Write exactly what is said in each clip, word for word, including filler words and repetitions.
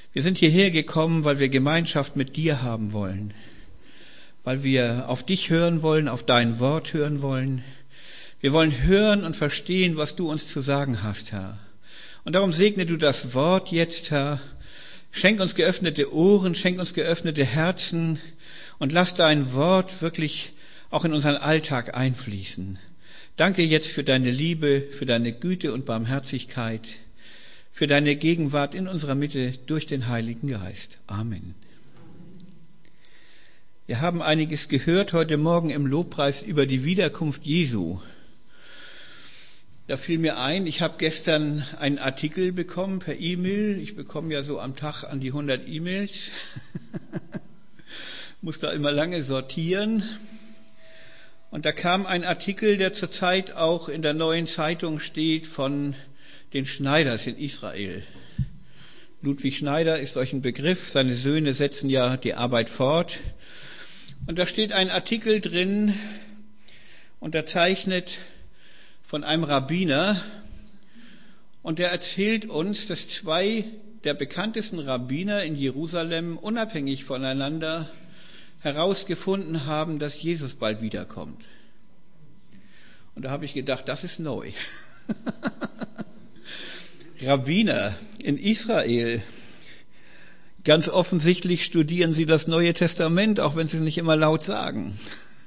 Wir sind hierher gekommen, weil wir Gemeinschaft mit dir haben wollen, weil wir auf dich hören wollen, auf dein Wort hören wollen. Wir wollen hören und verstehen, was du uns zu sagen hast, Herr. Und darum segne du das Wort jetzt, Herr. Schenk uns geöffnete Ohren, schenk uns geöffnete Herzen und lass dein Wort wirklich auch in unseren Alltag einfließen. Danke jetzt für deine Liebe, für deine Güte und Barmherzigkeit, für deine Gegenwart in unserer Mitte durch den Heiligen Geist. Amen. Wir haben einiges gehört heute Morgen im Lobpreis über die Wiederkunft Jesu. Da fiel mir ein, ich habe gestern einen Artikel bekommen per E-Mail. Ich bekomme ja so am Tag an die hundert E-Mails. Muss da immer lange sortieren. Und da kam ein Artikel, der zurzeit auch in der Neuen Zeitung steht, von den Schneiders in Israel. Ludwig Schneider ist solch ein Begriff. Seine Söhne setzen ja die Arbeit fort. Und da steht ein Artikel drin, unterzeichnet von einem Rabbiner. Und der erzählt uns, dass zwei der bekanntesten Rabbiner in Jerusalem unabhängig voneinander herausgefunden haben, dass Jesus bald wiederkommt. Und da habe ich gedacht, das ist neu. Rabbiner in Israel. Ganz offensichtlich studieren sie das Neue Testament, auch wenn sie es nicht immer laut sagen.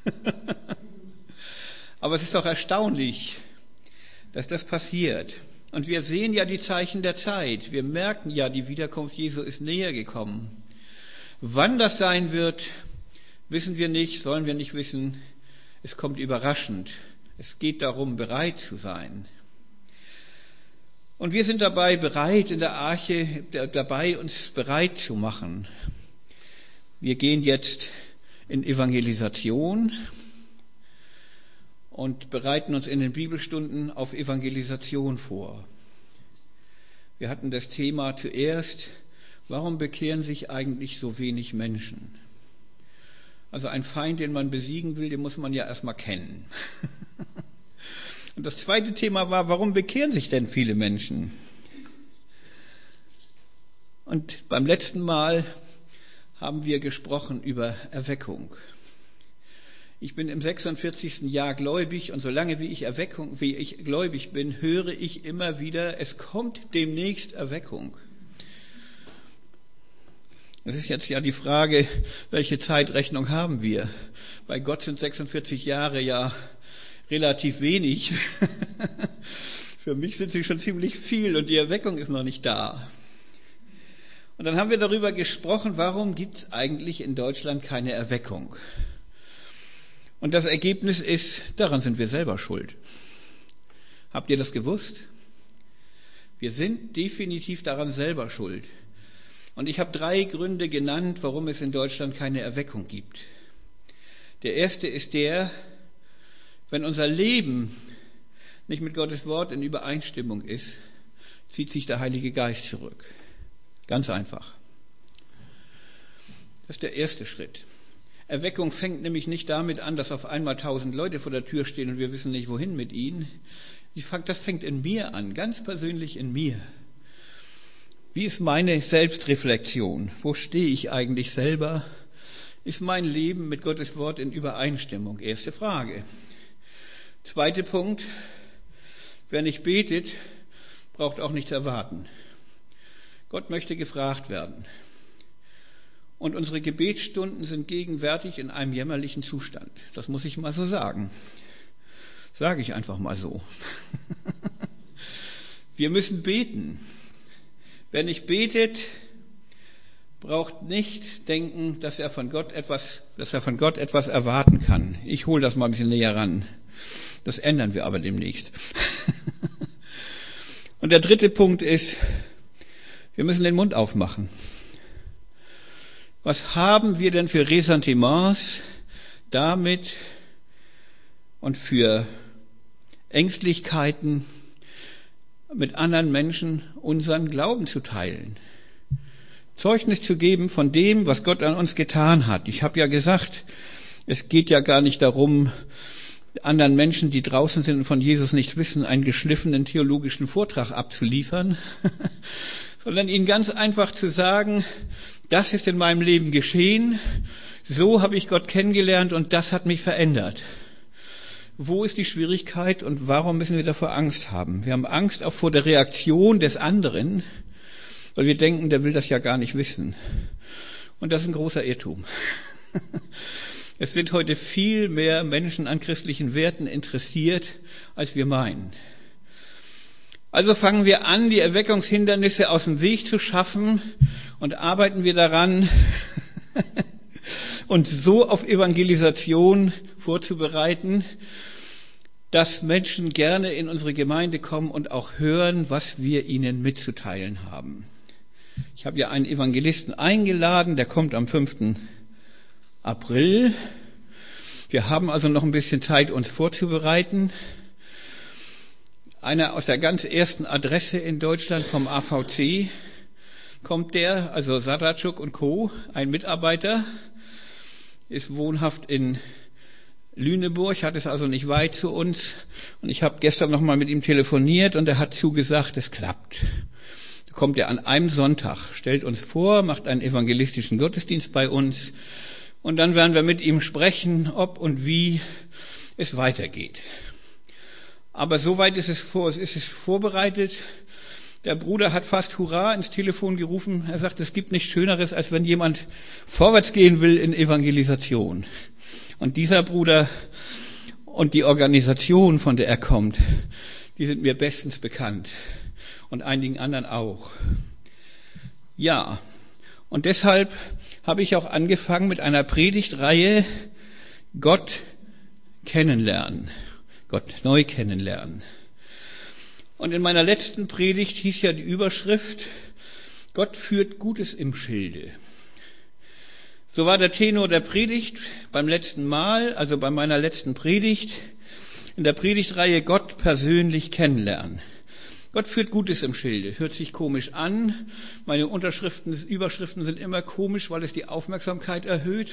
Aber es ist doch erstaunlich, dass das passiert. Und wir sehen ja die Zeichen der Zeit. Wir merken ja, die Wiederkunft Jesu ist näher gekommen. Wann das sein wird, wissen wir nicht, sollen wir nicht wissen. Es kommt überraschend. Es geht darum, bereit zu sein. Und wir sind dabei bereit, in der Arche, dabei uns bereit zu machen. Wir gehen jetzt in Evangelisation und bereiten uns in den Bibelstunden auf Evangelisation vor. Wir hatten das Thema zuerst, warum bekehren sich eigentlich so wenig Menschen? Also ein Feind, den man besiegen will, den muss man ja erstmal kennen. Und das zweite Thema war, warum bekehren sich denn viele Menschen? Und beim letzten Mal haben wir gesprochen über Erweckung. Ich bin im sechsundvierzigsten Jahr gläubig und solange wie ich Erweckung, wie ich gläubig bin, höre ich immer wieder, es kommt demnächst Erweckung. Es ist jetzt ja die Frage, welche Zeitrechnung haben wir? Bei Gott sind sechsundvierzig Jahre ja relativ wenig. Für mich sind sie schon ziemlich viel und die Erweckung ist noch nicht da. Und dann haben wir darüber gesprochen, warum gibt es eigentlich in Deutschland keine Erweckung? Und das Ergebnis ist, daran sind wir selber schuld. Habt ihr das gewusst? Wir sind definitiv daran selber schuld. Und ich habe drei Gründe genannt, warum es in Deutschland keine Erweckung gibt. Der erste ist der, wenn unser Leben nicht mit Gottes Wort in Übereinstimmung ist, zieht sich der Heilige Geist zurück. Ganz einfach. Das ist der erste Schritt. Erweckung fängt nämlich nicht damit an, dass auf einmal tausend Leute vor der Tür stehen und wir wissen nicht, wohin mit ihnen. Das fängt in mir an, ganz persönlich in mir. Wie ist meine Selbstreflexion? Wo stehe ich eigentlich selber? Ist mein Leben mit Gottes Wort in Übereinstimmung? Erste Frage. Zweiter Punkt. Wer nicht betet, braucht auch nichts erwarten. Gott möchte gefragt werden. Und unsere Gebetsstunden sind gegenwärtig in einem jämmerlichen Zustand. Das muss ich mal so sagen. Sage ich einfach mal so. Wir müssen beten. Wer nicht betet, braucht nicht denken, dass er von Gott etwas, dass er von Gott etwas erwarten kann. Ich hole das mal ein bisschen näher ran. Das ändern wir aber demnächst. Und der dritte Punkt ist, wir müssen den Mund aufmachen. Was haben wir denn für Ressentiments damit und für Ängstlichkeiten, mit anderen Menschen unseren Glauben zu teilen? Zeugnis zu geben von dem, was Gott an uns getan hat. Ich habe ja gesagt, es geht ja gar nicht darum, anderen Menschen, die draußen sind und von Jesus nichts wissen, einen geschliffenen theologischen Vortrag abzuliefern, sondern ihnen ganz einfach zu sagen, das ist in meinem Leben geschehen, so habe ich Gott kennengelernt und das hat mich verändert. Wo ist die Schwierigkeit und warum müssen wir davor Angst haben? Wir haben Angst auch vor der Reaktion des anderen, weil wir denken, der will das ja gar nicht wissen. Und das ist ein großer Irrtum. Es sind heute viel mehr Menschen an christlichen Werten interessiert, als wir meinen. Also fangen wir an, die Erweckungshindernisse aus dem Weg zu schaffen und arbeiten wir daran, uns so auf Evangelisation vorzubereiten, dass Menschen gerne in unsere Gemeinde kommen und auch hören, was wir ihnen mitzuteilen haben. Ich habe ja einen Evangelisten eingeladen, der kommt am fünften April. Wir haben also noch ein bisschen Zeit, uns vorzubereiten. Einer aus der ganz ersten Adresse in Deutschland vom A V C kommt der, also Sadatschuk und Co., ein Mitarbeiter, ist wohnhaft in Lüneburg, hat es also nicht weit zu uns. Und ich habe gestern noch mal mit ihm telefoniert und er hat zugesagt, es klappt. Da kommt er an einem Sonntag, stellt uns vor, macht einen evangelistischen Gottesdienst bei uns und dann werden wir mit ihm sprechen, ob und wie es weitergeht. Aber soweit ist es vor, es ist es vorbereitet. Der Bruder hat fast Hurra ins Telefon gerufen. Er sagt, es gibt nichts Schöneres, als wenn jemand vorwärts gehen will in Evangelisation. Und dieser Bruder und die Organisation, von der er kommt, die sind mir bestens bekannt. Und einigen anderen auch. Ja, und deshalb habe ich auch angefangen mit einer Predigtreihe Gott kennenlernen. Gott neu kennenlernen. Und in meiner letzten Predigt hieß ja die Überschrift, Gott führt Gutes im Schilde. So war der Tenor der Predigt beim letzten Mal, also bei meiner letzten Predigt, in der Predigtreihe Gott persönlich kennenlernen. Gott führt Gutes im Schilde. Hört sich komisch an. Meine Unterschriften, Überschriften sind immer komisch, weil es die Aufmerksamkeit erhöht.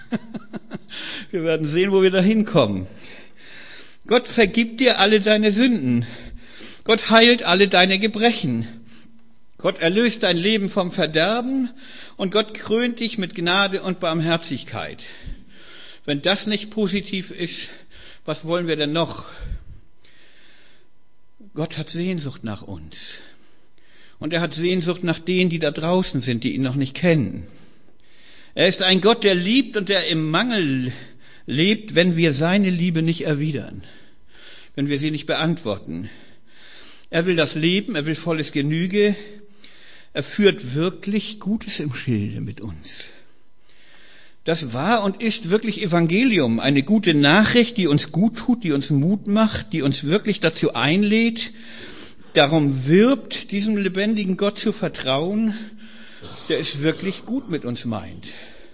Wir werden sehen, wo wir da hinkommen. Gott vergibt dir alle deine Sünden. Gott heilt alle deine Gebrechen. Gott erlöst dein Leben vom Verderben und Gott krönt dich mit Gnade und Barmherzigkeit. Wenn das nicht positiv ist, was wollen wir denn noch? Gott hat Sehnsucht nach uns. Und er hat Sehnsucht nach denen, die da draußen sind, die ihn noch nicht kennen. Er ist ein Gott, der liebt und der im Mangel lebt, wenn wir seine Liebe nicht erwidern, wenn wir sie nicht beantworten. Er will das Leben, er will volles Genüge. Er führt wirklich Gutes im Schilde mit uns. Das war und ist wirklich Evangelium, eine gute Nachricht, die uns gut tut, die uns Mut macht, die uns wirklich dazu einlädt, darum wirbt, diesem lebendigen Gott zu vertrauen, der es wirklich gut mit uns meint.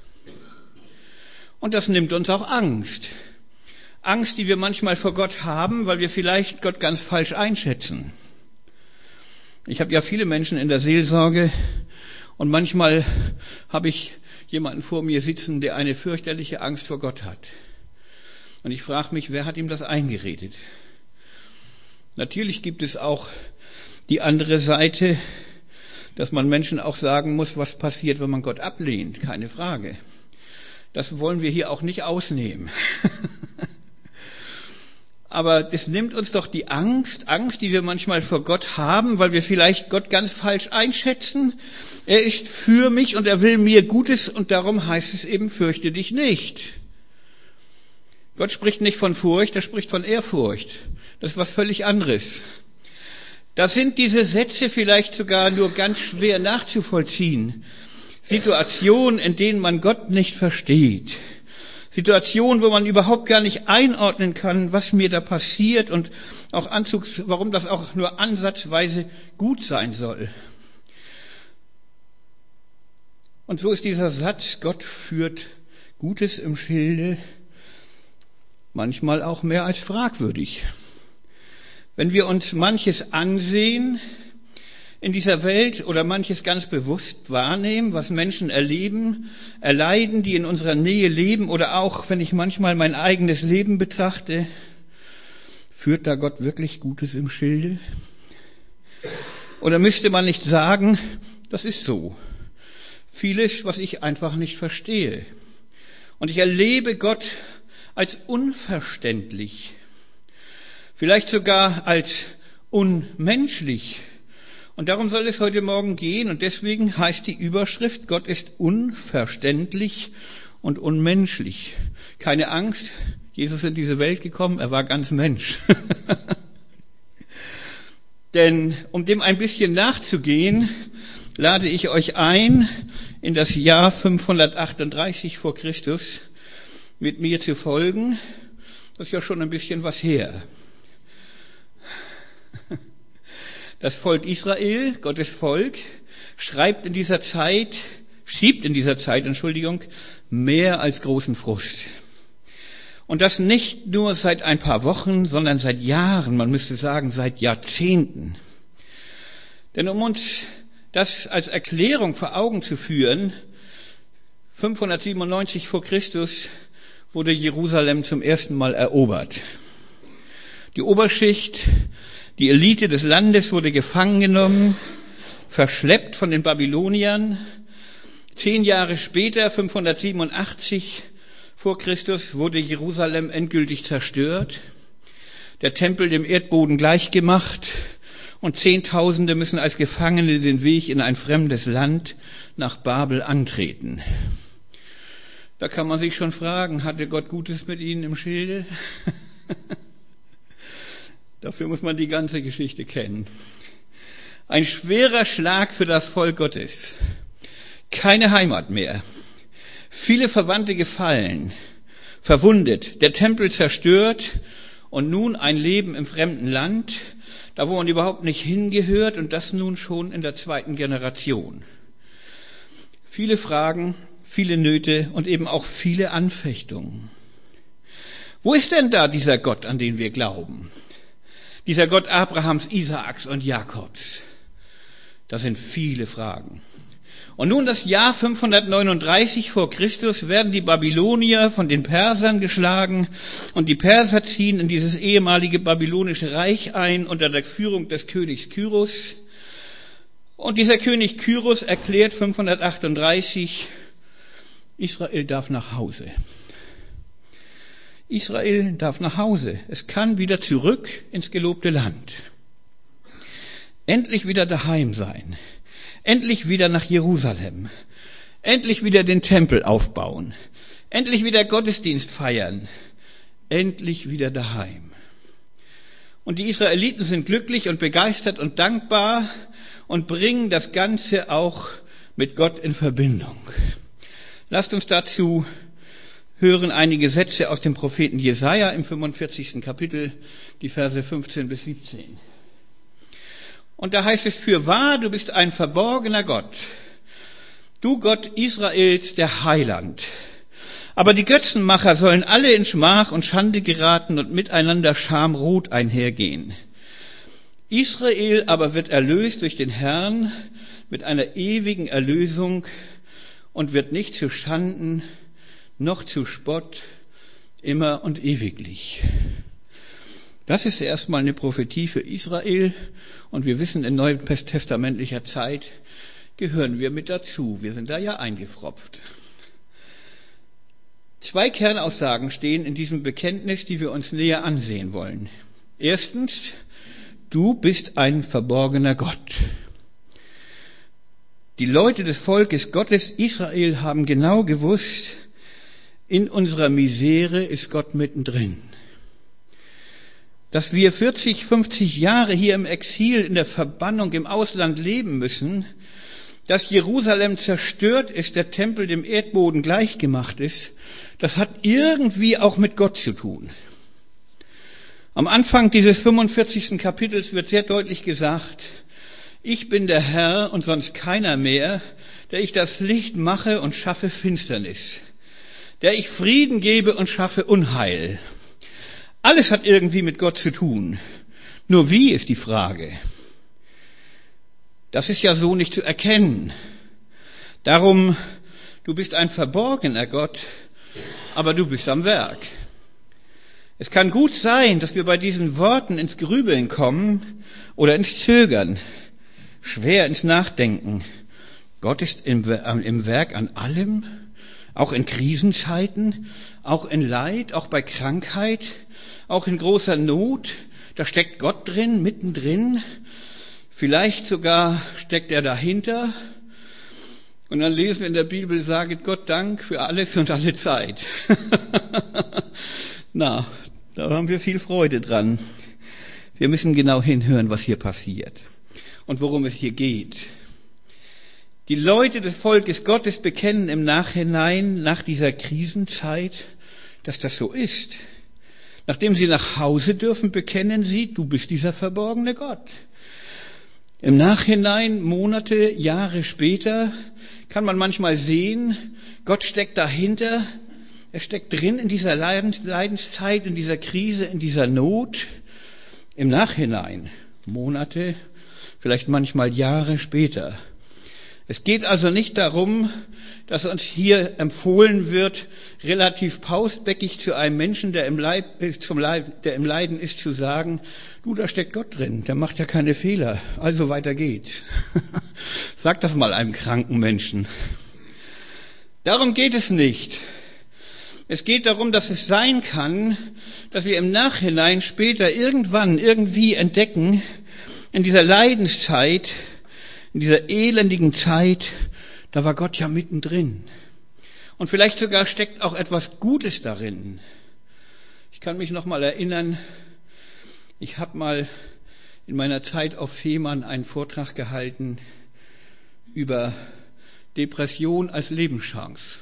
Und das nimmt uns auch Angst. Angst, die wir manchmal vor Gott haben, weil wir vielleicht Gott ganz falsch einschätzen. Ich habe ja viele Menschen in der Seelsorge und manchmal habe ich jemanden vor mir sitzen, der eine fürchterliche Angst vor Gott hat. Und ich frage mich, wer hat ihm das eingeredet? Natürlich gibt es auch die andere Seite, dass man Menschen auch sagen muss, was passiert, wenn man Gott ablehnt. Keine Frage. Das wollen wir hier auch nicht ausnehmen. Aber das nimmt uns doch die Angst, Angst, die wir manchmal vor Gott haben, weil wir vielleicht Gott ganz falsch einschätzen. Er ist für mich und er will mir Gutes und darum heißt es eben, fürchte dich nicht. Gott spricht nicht von Furcht, er spricht von Ehrfurcht. Das ist was völlig anderes. Da sind diese Sätze vielleicht sogar nur ganz schwer nachzuvollziehen. Situationen, in denen man Gott nicht versteht. Situationen, wo man überhaupt gar nicht einordnen kann, was mir da passiert und auch Anzugs, warum das auch nur ansatzweise gut sein soll. Und so ist dieser Satz, Gott führt Gutes im Schilde, manchmal auch mehr als fragwürdig. Wenn wir uns manches ansehen in dieser Welt oder manches ganz bewusst wahrnehmen, was Menschen erleben, erleiden, die in unserer Nähe leben oder auch, wenn ich manchmal mein eigenes Leben betrachte, Führt da Gott wirklich Gutes im Schilde? Oder müsste man nicht sagen, das ist so. Vieles, was ich einfach nicht verstehe. Und ich erlebe Gott als unverständlich, vielleicht sogar als unmenschlich. Und darum soll es heute Morgen gehen. Und deswegen heißt die Überschrift, Gott ist unverständlich und unmenschlich. Keine Angst, Jesus ist in diese Welt gekommen, er war ganz Mensch. Denn um dem ein bisschen nachzugehen, lade ich euch ein, in das Jahr fünfhundertachtunddreißig vor Christus mit mir zu folgen. Das ist ja schon ein bisschen was her. Das Volk Israel, Gottes Volk, schreibt in dieser Zeit, schiebt in dieser Zeit, Entschuldigung, mehr als großen Frust. Und das nicht nur seit ein paar Wochen, sondern seit Jahren, man müsste sagen seit Jahrzehnten. Denn um uns das als Erklärung vor Augen zu führen, fünfhundertsiebenundneunzig vor Christus wurde Jerusalem zum ersten Mal erobert. Die Oberschicht, die Elite des Landes wurde gefangen genommen, verschleppt von den Babyloniern. Zehn Jahre später, fünfhundertsiebenundachtzig vor Christus, wurde Jerusalem endgültig zerstört, der Tempel dem Erdboden gleichgemacht und Zehntausende müssen als Gefangene den Weg in ein fremdes Land nach Babel antreten. Da kann man sich schon fragen, hatte Gott Gutes mit ihnen im Schilde? Dafür muss man die ganze Geschichte kennen. Ein schwerer Schlag für das Volk Gottes. Keine Heimat mehr. Viele Verwandte gefallen, verwundet, der Tempel zerstört und nun ein Leben im fremden Land, da wo man überhaupt nicht hingehört und das nun schon in der zweiten Generation. Viele Fragen, viele Nöte und eben auch viele Anfechtungen. Wo ist denn da dieser Gott, an den wir glauben? Dieser Gott Abrahams, Isaaks und Jakobs? Das sind viele Fragen. Und nun das Jahr fünfhundertneununddreißig vor Christus werden die Babylonier von den Persern geschlagen und die Perser ziehen in dieses ehemalige babylonische Reich ein unter der Führung des Königs Kyros. Und dieser König Kyros erklärt fünfhundertachtunddreißig, Israel darf nach Hause. Israel darf nach Hause. Es kann wieder zurück ins gelobte Land. Endlich wieder daheim sein. Endlich wieder nach Jerusalem. Endlich wieder den Tempel aufbauen. Endlich wieder Gottesdienst feiern. Endlich wieder daheim. Und die Israeliten sind glücklich und begeistert und dankbar und bringen das Ganze auch mit Gott in Verbindung. Lasst uns dazu hören einige Sätze aus dem Propheten Jesaja im fünfundvierzigsten Kapitel, die Verse fünfzehn bis siebzehn. Und da heißt es, fürwahr, du bist ein verborgener Gott, du Gott Israels, der Heiland. Aber die Götzenmacher sollen alle in Schmach und Schande geraten und miteinander schamrot einhergehen. Israel aber wird erlöst durch den Herrn mit einer ewigen Erlösung und wird nicht zu Schanden noch zu Spott immer und ewiglich. Das ist erstmal eine Prophetie für Israel und wir wissen, in neutestamentlicher Zeit gehören wir mit dazu. Wir sind da ja eingefropft. Zwei Kernaussagen stehen in diesem Bekenntnis, die wir uns näher ansehen wollen. Erstens, du bist ein verborgener Gott. Die Leute des Volkes Gottes Israel haben genau gewusst, in unserer Misere ist Gott mittendrin. Dass wir vierzig, fünfzig Jahre hier im Exil, in der Verbannung im Ausland leben müssen, dass Jerusalem zerstört ist, der Tempel dem Erdboden gleichgemacht ist, das hat irgendwie auch mit Gott zu tun. Am Anfang dieses fünfundvierzigsten Kapitels wird sehr deutlich gesagt, ich bin der Herr und sonst keiner mehr, der ich das Licht mache und schaffe Finsternis, der ich Frieden gebe und schaffe Unheil. Alles hat irgendwie mit Gott zu tun. Nur wie ist die Frage? Das ist ja so nicht zu erkennen. Darum, du bist ein verborgener Gott, aber du bist am Werk. Es kann gut sein, dass wir bei diesen Worten ins Grübeln kommen oder ins Zögern, schwer ins Nachdenken. Gott ist im, im Werk an allem, auch in Krisenzeiten, auch in Leid, auch bei Krankheit, auch in großer Not. Da steckt Gott drin, mittendrin. Vielleicht sogar steckt er dahinter. Und dann lesen wir in der Bibel, saget Gott Dank für alles und alle Zeit. Na, da haben wir viel Freude dran. Wir müssen genau hinhören, was hier passiert und worum es hier geht. Die Leute des Volkes Gottes bekennen im Nachhinein, nach dieser Krisenzeit, dass das so ist. Nachdem sie nach Hause dürfen, bekennen sie, du bist dieser verborgene Gott. Im Nachhinein, Monate, Jahre später, kann man manchmal sehen, Gott steckt dahinter, er steckt drin in dieser Leidens, Leidenszeit, in dieser Krise, in dieser Not. Im Nachhinein, Monate, vielleicht manchmal Jahre später. Es geht also nicht darum, dass uns hier empfohlen wird, relativ pausbäckig zu einem Menschen, der im, Leib, zum Leib, der im Leiden ist, zu sagen, du, da steckt Gott drin, der macht ja keine Fehler, also weiter geht's. Sag das mal einem kranken Menschen. Darum geht es nicht. Es geht darum, dass es sein kann, dass wir im Nachhinein später irgendwann irgendwie entdecken, in dieser Leidenszeit, in dieser elendigen Zeit, da war Gott ja mittendrin. Und vielleicht sogar steckt auch etwas Gutes darin. Ich kann mich noch mal erinnern, ich habe mal in meiner Zeit auf Fehmarn einen Vortrag gehalten über Depression als Lebenschance.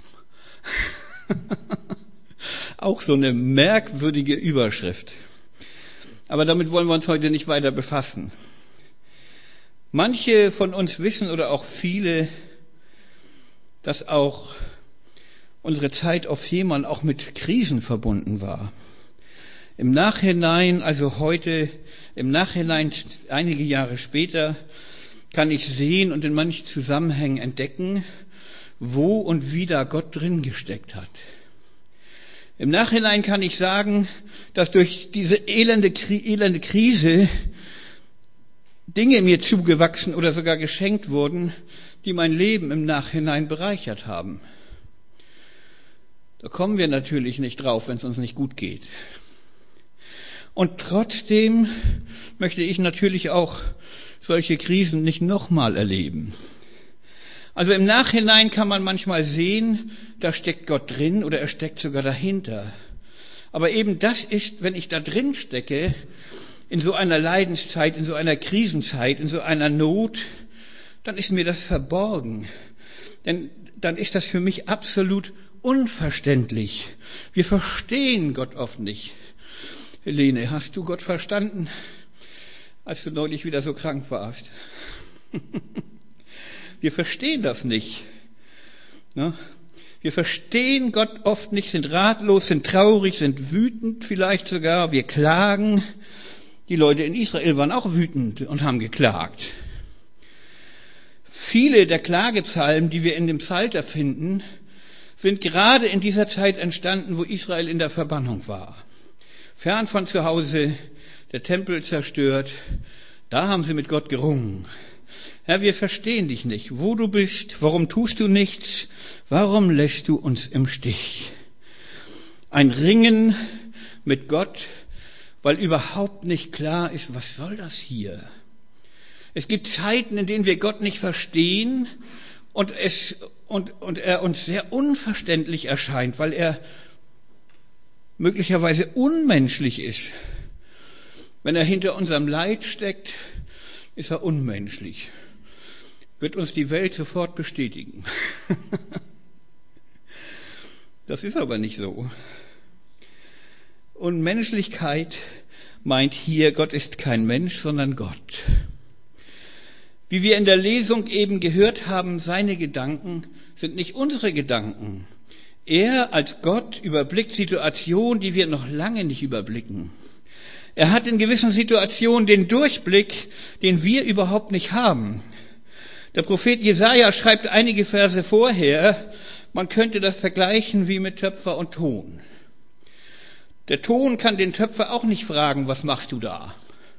Auch so eine merkwürdige Überschrift. Aber damit wollen wir uns heute nicht weiter befassen. Manche von uns wissen oder auch viele, dass auch unsere Zeit auf Fehmarn auch mit Krisen verbunden war. Im Nachhinein, also heute, im Nachhinein, einige Jahre später, kann ich sehen und in manchen Zusammenhängen entdecken, wo und wie da Gott drin gesteckt hat. Im Nachhinein kann ich sagen, dass durch diese elende, elende Krise Dinge mir zugewachsen oder sogar geschenkt wurden, die mein Leben im Nachhinein bereichert haben. Da kommen wir natürlich nicht drauf, wenn es uns nicht gut geht. Und trotzdem möchte ich natürlich auch solche Krisen nicht nochmal erleben. Also im Nachhinein kann man manchmal sehen, da steckt Gott drin oder er steckt sogar dahinter. Aber eben das ist, wenn ich da drin stecke, in so einer Leidenszeit, in so einer Krisenzeit, in so einer Not, dann ist mir das verborgen. Denn dann ist das für mich absolut unverständlich. Wir verstehen Gott oft nicht. Helene, hast du Gott verstanden, als du neulich wieder so krank warst? Wir verstehen das nicht. Wir verstehen Gott oft nicht, sind ratlos, sind traurig, sind wütend vielleicht sogar. Wir klagen. Die Leute in Israel waren auch wütend und haben geklagt. Viele der Klagepsalmen, die wir in dem Psalter finden, sind gerade in dieser Zeit entstanden, wo Israel in der Verbannung war. Fern von zu Hause, der Tempel zerstört, da haben sie mit Gott gerungen. Herr, wir verstehen dich nicht, wo du bist, warum tust du nichts, warum lässt du uns im Stich? Ein Ringen mit Gott, weil überhaupt nicht klar ist, was soll das hier? Es gibt Zeiten, in denen wir Gott nicht verstehen und, es, und, und er uns sehr unverständlich erscheint, weil er möglicherweise unmenschlich ist. Wenn er hinter unserem Leid steckt, ist er unmenschlich. Wird uns die Welt sofort bestätigen. Das ist aber nicht so. Und Menschlichkeit meint hier, Gott ist kein Mensch, sondern Gott. Wie wir in der Lesung eben gehört haben, seine Gedanken sind nicht unsere Gedanken. Er als Gott überblickt Situationen, die wir noch lange nicht überblicken. Er hat in gewissen Situationen den Durchblick, den wir überhaupt nicht haben. Der Prophet Jesaja schreibt einige Verse vorher, man könnte das vergleichen wie mit Töpfer und Ton. Der Ton kann den Töpfer auch nicht fragen, was machst du da?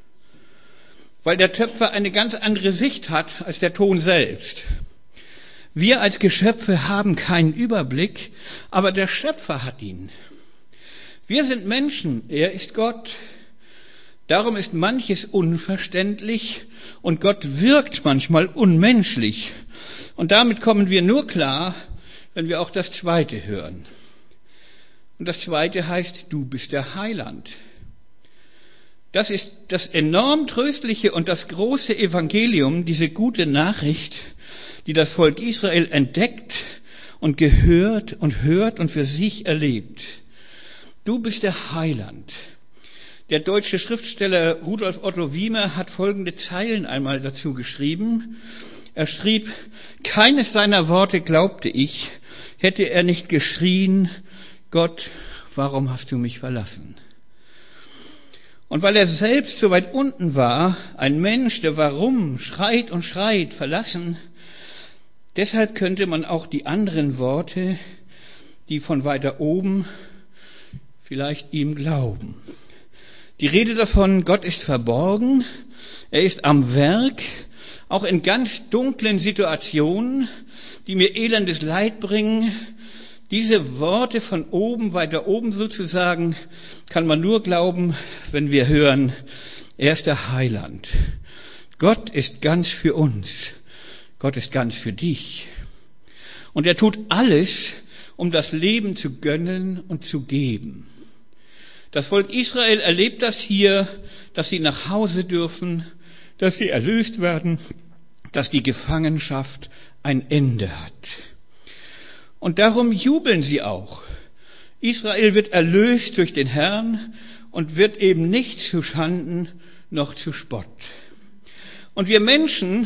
Weil der Töpfer eine ganz andere Sicht hat als der Ton selbst. Wir als Geschöpfe haben keinen Überblick, aber der Schöpfer hat ihn. Wir sind Menschen, er ist Gott. Darum ist manches unverständlich und Gott wirkt manchmal unmenschlich. Und damit kommen wir nur klar, wenn wir auch das Zweite hören. Und das Zweite heißt, du bist der Heiland. Das ist das enorm Tröstliche und das große Evangelium, diese gute Nachricht, die das Volk Israel entdeckt und gehört und hört und für sich erlebt. Du bist der Heiland. Der deutsche Schriftsteller Rudolf Otto Wiemer hat folgende Zeilen einmal dazu geschrieben. Er schrieb, keines seiner Worte glaubte ich, hätte er nicht geschrien, Gott, warum hast du mich verlassen? Und weil er selbst so weit unten war, ein Mensch, der warum schreit und schreit, verlassen, deshalb könnte man auch die anderen Worte, die von weiter oben, vielleicht ihm glauben. Die Rede davon, Gott ist verborgen, er ist am Werk, auch in ganz dunklen Situationen, die mir elendes Leid bringen. Diese Worte von oben, weiter oben sozusagen, kann man nur glauben, wenn wir hören, er ist der Heiland. Gott ist ganz für uns. Gott ist ganz für dich. Und er tut alles, um das Leben zu gönnen und zu geben. Das Volk Israel erlebt das hier, dass sie nach Hause dürfen, dass sie erlöst werden, dass die Gefangenschaft ein Ende hat. Und darum jubeln sie auch. Israel wird erlöst durch den Herrn und wird eben nicht zu Schanden noch zu Spott. Und wir Menschen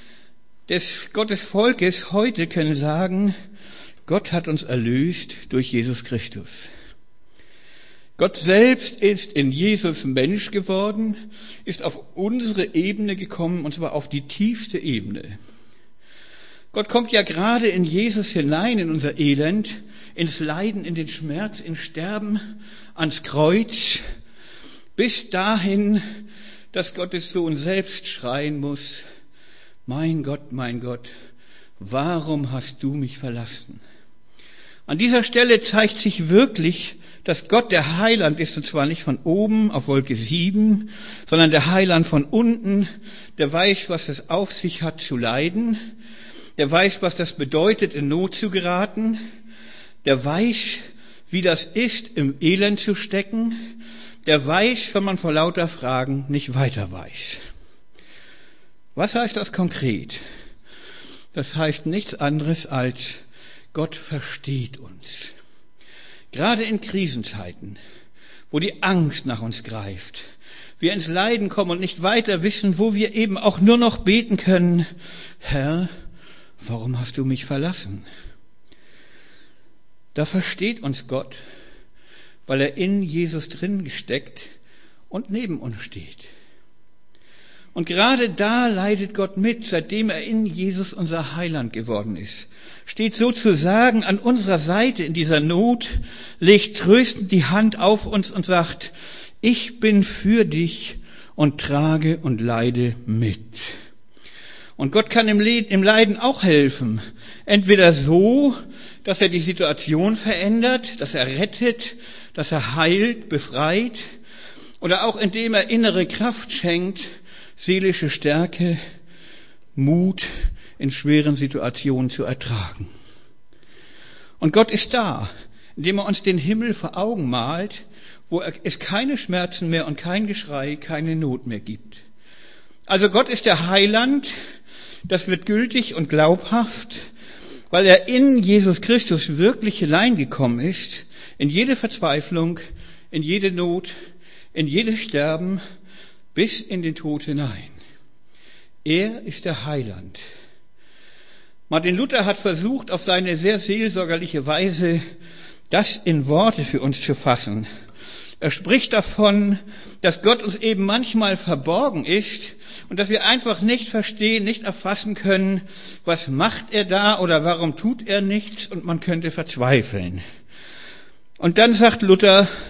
des Gottes Volkes heute können sagen, Gott hat uns erlöst durch Jesus Christus. Gott selbst ist in Jesus Mensch geworden, ist auf unsere Ebene gekommen, und zwar auf die tiefste Ebene. Gott kommt ja gerade in Jesus hinein, in unser Elend, ins Leiden, in den Schmerz, ins Sterben, ans Kreuz, bis dahin, dass Gottes Sohn selbst schreien muss, mein Gott, mein Gott, warum hast du mich verlassen? An dieser Stelle zeigt sich wirklich, dass Gott der Heiland ist, und zwar nicht von oben auf Wolke sieben, sondern der Heiland von unten, der weiß, was es auf sich hat zu leiden, der weiß, was das bedeutet, in Not zu geraten, der weiß, wie das ist, im Elend zu stecken, der weiß, wenn man vor lauter Fragen nicht weiter weiß. Was heißt das konkret? Das heißt nichts anderes als, Gott versteht uns. Gerade in Krisenzeiten, wo die Angst nach uns greift, wir ins Leiden kommen und nicht weiter wissen, wo wir eben auch nur noch beten können, Herr, warum hast du mich verlassen? Da versteht uns Gott, weil er in Jesus drin gesteckt und neben uns steht. Und gerade da leidet Gott mit, seitdem er in Jesus unser Heiland geworden ist. Steht sozusagen an unserer Seite in dieser Not, legt tröstend die Hand auf uns und sagt, ich bin für dich und trage und leide mit. Und Gott kann im Leiden auch helfen. Entweder so, dass er die Situation verändert, dass er rettet, dass er heilt, befreit, oder auch indem er innere Kraft schenkt, seelische Stärke, Mut in schweren Situationen zu ertragen. Und Gott ist da, indem er uns den Himmel vor Augen malt, wo es keine Schmerzen mehr und kein Geschrei, keine Not mehr gibt. Also Gott ist der Heiland, das wird gültig und glaubhaft, weil er in Jesus Christus wirklich hineingekommen ist, in jede Verzweiflung, in jede Not, in jedes Sterben, bis in den Tod hinein. Er ist der Heiland. Martin Luther hat versucht, auf seine sehr seelsorgerliche Weise das in Worte für uns zu fassen. Er spricht davon, dass Gott uns eben manchmal verborgen ist und dass wir einfach nicht verstehen, nicht erfassen können, was macht er da oder warum tut er nichts, und man könnte verzweifeln. Und dann sagt Luther,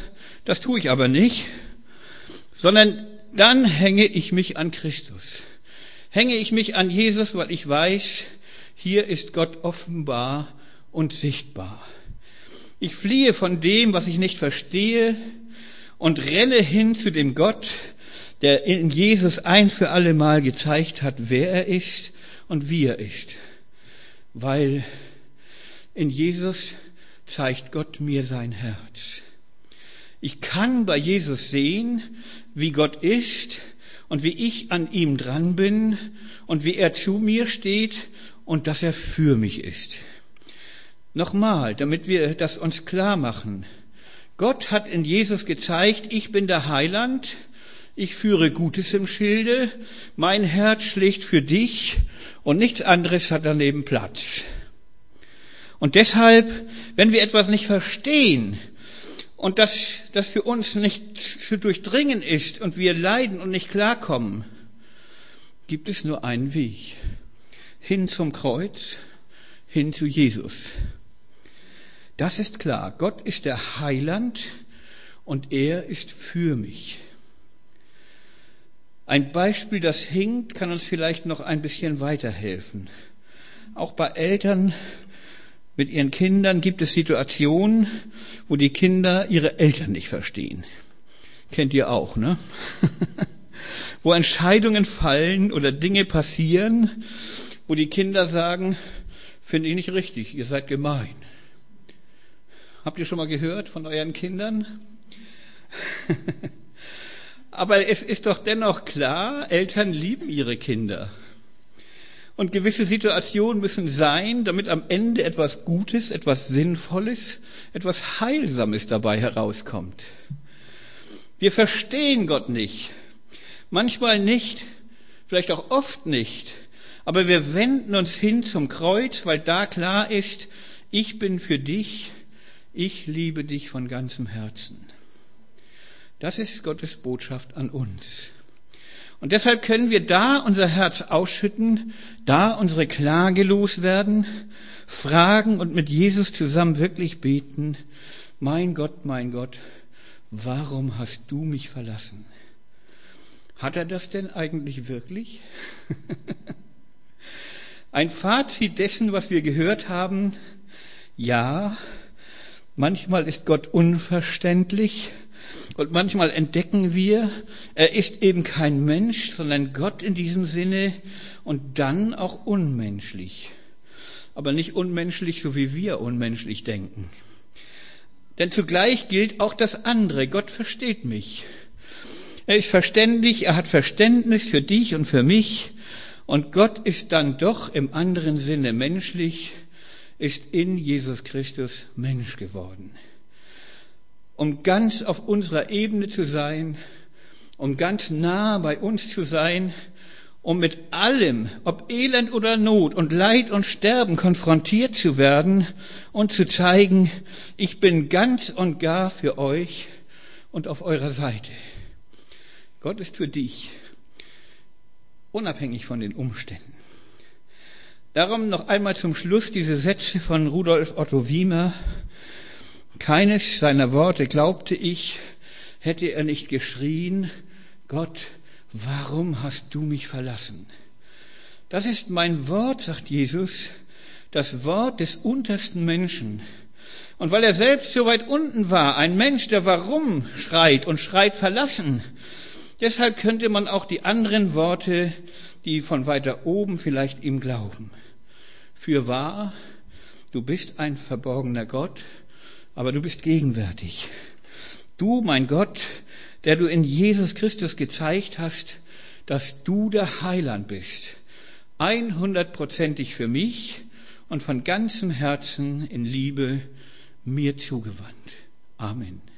Das tue ich aber nicht, sondern dann hänge ich mich an Christus. Hänge ich mich an Jesus, weil ich weiß, hier ist Gott offenbar und sichtbar. Ich fliehe von dem, was ich nicht verstehe, und renne hin zu dem Gott, der in Jesus ein für alle Mal gezeigt hat, wer er ist und wie er ist. Weil in Jesus zeigt Gott mir sein Herz. Ich kann bei Jesus sehen, wie Gott ist und wie ich an ihm dran bin und wie er zu mir steht und dass er für mich ist. Nochmal, damit wir das uns klar machen. Gott hat in Jesus gezeigt, ich bin der Heiland, ich führe Gutes im Schilde, mein Herz schlägt für dich und nichts anderes hat daneben Platz. Und deshalb, wenn wir etwas nicht verstehen und das, das für uns nicht zu durchdringen ist und wir leiden und nicht klarkommen, gibt es nur einen Weg. Hin zum Kreuz, hin zu Jesus. Das ist klar. Gott ist der Heiland und er ist für mich. Ein Beispiel, das hinkt, kann uns vielleicht noch ein bisschen weiterhelfen. Auch bei Eltern mit ihren Kindern gibt es Situationen, wo die Kinder ihre Eltern nicht verstehen. Kennt ihr auch, ne? Wo Entscheidungen fallen oder Dinge passieren, wo die Kinder sagen, finde ich nicht richtig, ihr seid gemein. Habt ihr schon mal gehört von euren Kindern? Aber es ist doch dennoch klar, Eltern lieben ihre Kinder. Und gewisse Situationen müssen sein, damit am Ende etwas Gutes, etwas Sinnvolles, etwas Heilsames dabei herauskommt. Wir verstehen Gott nicht. Manchmal nicht, vielleicht auch oft nicht. Aber wir wenden uns hin zum Kreuz, weil da klar ist, ich bin für dich, ich liebe dich von ganzem Herzen. Das ist Gottes Botschaft an uns. Und deshalb können wir da unser Herz ausschütten, da unsere Klage loswerden, fragen und mit Jesus zusammen wirklich beten, mein Gott, mein Gott, warum hast du mich verlassen? Hat er das denn eigentlich wirklich? Ein Fazit dessen, was wir gehört haben, ja, manchmal ist Gott unverständlich und manchmal entdecken wir, er ist eben kein Mensch, sondern Gott in diesem Sinne und dann auch unmenschlich. Aber nicht unmenschlich, so wie wir unmenschlich denken. Denn zugleich gilt auch das andere, Gott versteht mich. Er ist verständig, er hat Verständnis für dich und für mich und Gott ist dann doch im anderen Sinne menschlich, ist in Jesus Christus Mensch geworden. Um ganz auf unserer Ebene zu sein, um ganz nah bei uns zu sein, um mit allem, ob Elend oder Not und Leid und Sterben konfrontiert zu werden und zu zeigen, ich bin ganz und gar für euch und auf eurer Seite. Gott ist für dich, unabhängig von den Umständen. Darum noch einmal zum Schluss diese Sätze von Rudolf Otto Wiemer. Keines seiner Worte, glaubte ich, hätte er nicht geschrien, Gott, warum hast du mich verlassen? Das ist mein Wort, sagt Jesus, das Wort des untersten Menschen. Und weil er selbst so weit unten war, ein Mensch, der warum schreit und schreit verlassen, deshalb könnte man auch die anderen Worte, die von weiter oben vielleicht ihm glauben. Fürwahr, du bist ein verborgener Gott, aber du bist gegenwärtig. Du, mein Gott, der du in Jesus Christus gezeigt hast, dass du der Heiland bist, hundertprozentig für mich und von ganzem Herzen in Liebe mir zugewandt. Amen.